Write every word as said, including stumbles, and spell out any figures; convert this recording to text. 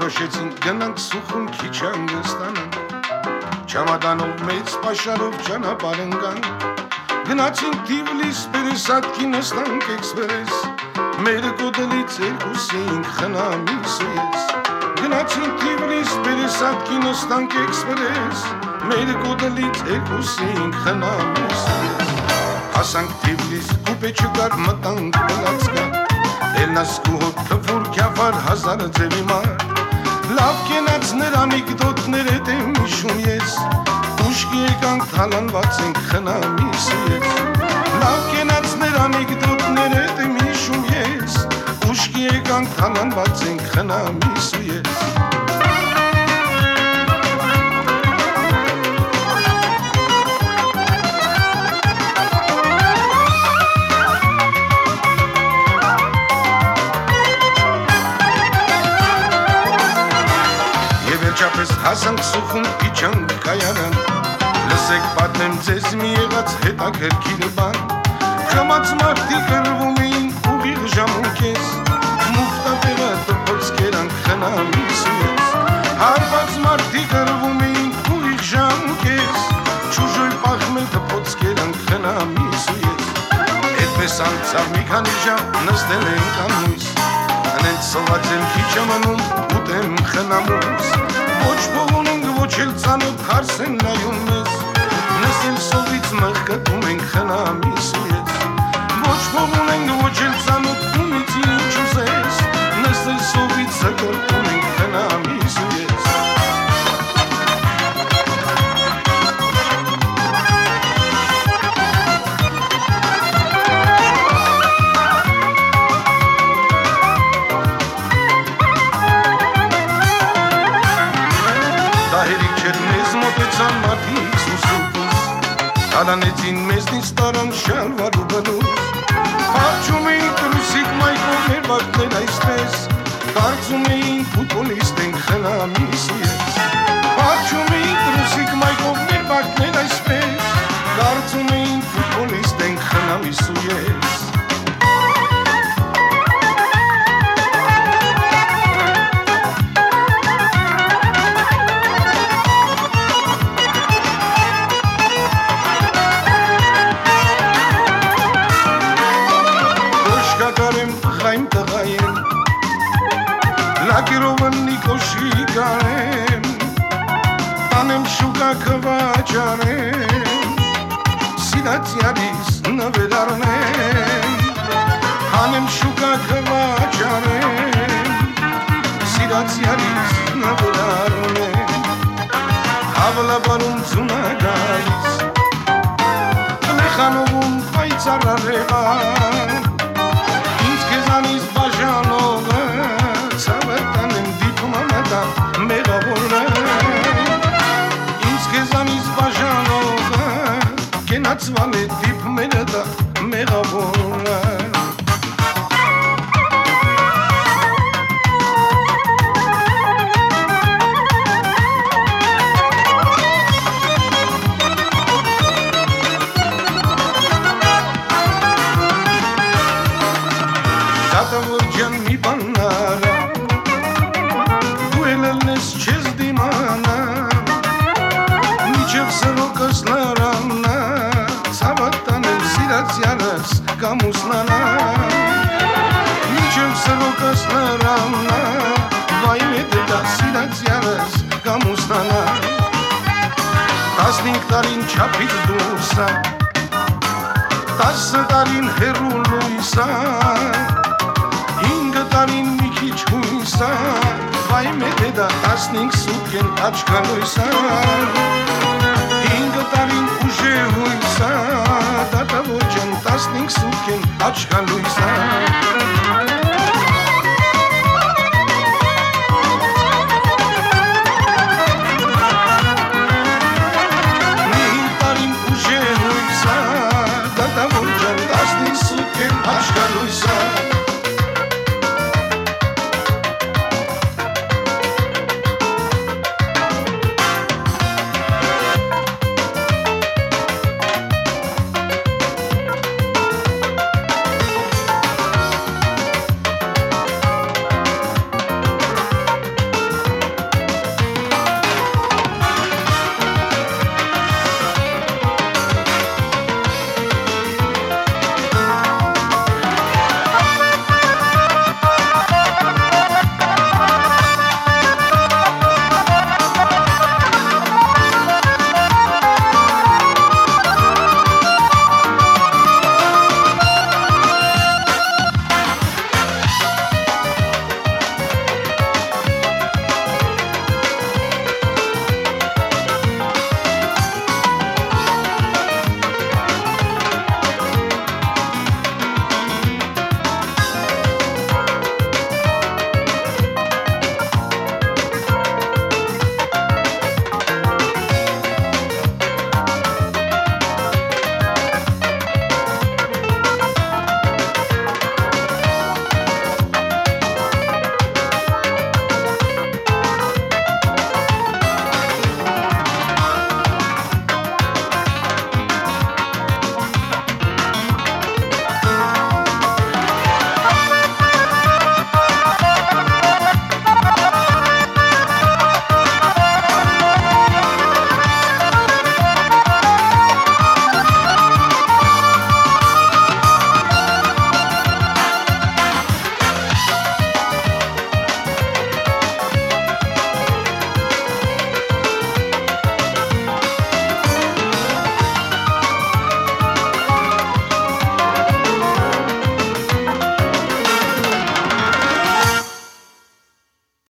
որոշեցինք գնանք սուխուն քիչ հանգստանանք, չամադանով մեծ պաշարով ճանապարհ ընկանք, գնացինք Թիվլիս, Պերեսատկի նստանք էքսպրես, մեր կոդելից երկուսինք խնամիս ու ես, գնացինք Թիվլիս, Պերեսատկի նստանք էքսպրես, մեր կոդելից երկուսինք խնամիս ու ես, հասանք Թիվլիս, կուպե չկար մտանք բլացկա, Էլնասկու հոտ թվուր կյավար հազարը ձևի մար, լավ կենաց նր անիկդոտներ էտ եմ իշում ես, ուշկի եկանք թալանված ենք խնամիս ու ես, լավ կենաց նր անիկդոտներ էտ եմ իշում ես, ուշկի եկանք թալանված ենք խնամիս ու ես, Չապես հասանք սուխուն իջանք կայանան, լսեք պատմեմ ձեզ մի եղած հետաքրքիր բան, խմած մարդի կրվում էին ուղիղ ժամուկես, մուխտատեղը տպոց կերանք խնամիս ու ես, հարված մարդի կրվում էին ուղիղ ժամուկես, չուժոյ պախմել տպոց կերանք խնամիս ու ես, էդպես անցավ մի քանի ժամ նստել ենք անույս, անենց սոված եմ քիչ ամանում ուտեմ խնամուս, Ոչ փողուն ենք, ոչ էլ ծանոտ հարս են նայում մեզ, նստել սովից մղկտում ենք խնամիս ու ես, ոչ փողուն ենք, ոչ էլ ծանոտ ումից ինչ ուզես, նստել սովից զգորտում ենք խնամիս ու ես, Հալանեցին մեզնից տարան շալվար ու բլուզ, պարջում էին տրուսիկ մայքով մեր վակներ այսպես, կարծում էին ֆուտբոլիստ ենք խնամիս ու ես, պարջում էին տրուսիկ մայքով մեր վակներ այսպես, կարծում էին ֆուտբոլիստ ենք խնամիս ու ես, Լակիրովն նիկոշի կարեմ, տանեմ շուկա կվաճարեմ, սիրած յարիս նվեր արնեմ, հանեմ շուկա կվաճարեմ, սիրած յարիս նվեր արնեմ, հավլաբարում ծունագայից, լեխանովում պայցար արեղան, ինձ կեզանից բաժանով Սավետանեմ դիպում ամետա մեղավորը, ինձ կեզանից բաժանողը, կենացվալ է դիպում էրետա մեղավորը, Դատավոր ջան մի բաննարա, չես դիմանա, միջև սրոկս լարանա, ծավատանեմ սիրած յարս կամ ուսնանա, միջև սրոկս լարանա, վայ մետետա սիրած յարս կամ ուսնանա, տասնինք տարին չապից դուրսա, տասը տարին հերու լույսա, հինգը տարին մի քիչ հույսա, Վայ մետեդա տասնինք սուտկեն աչկալույսա, հինգը տարին ուժե հույսա, դատավոր ջան տասնինք սուտկեն աչկալույսա,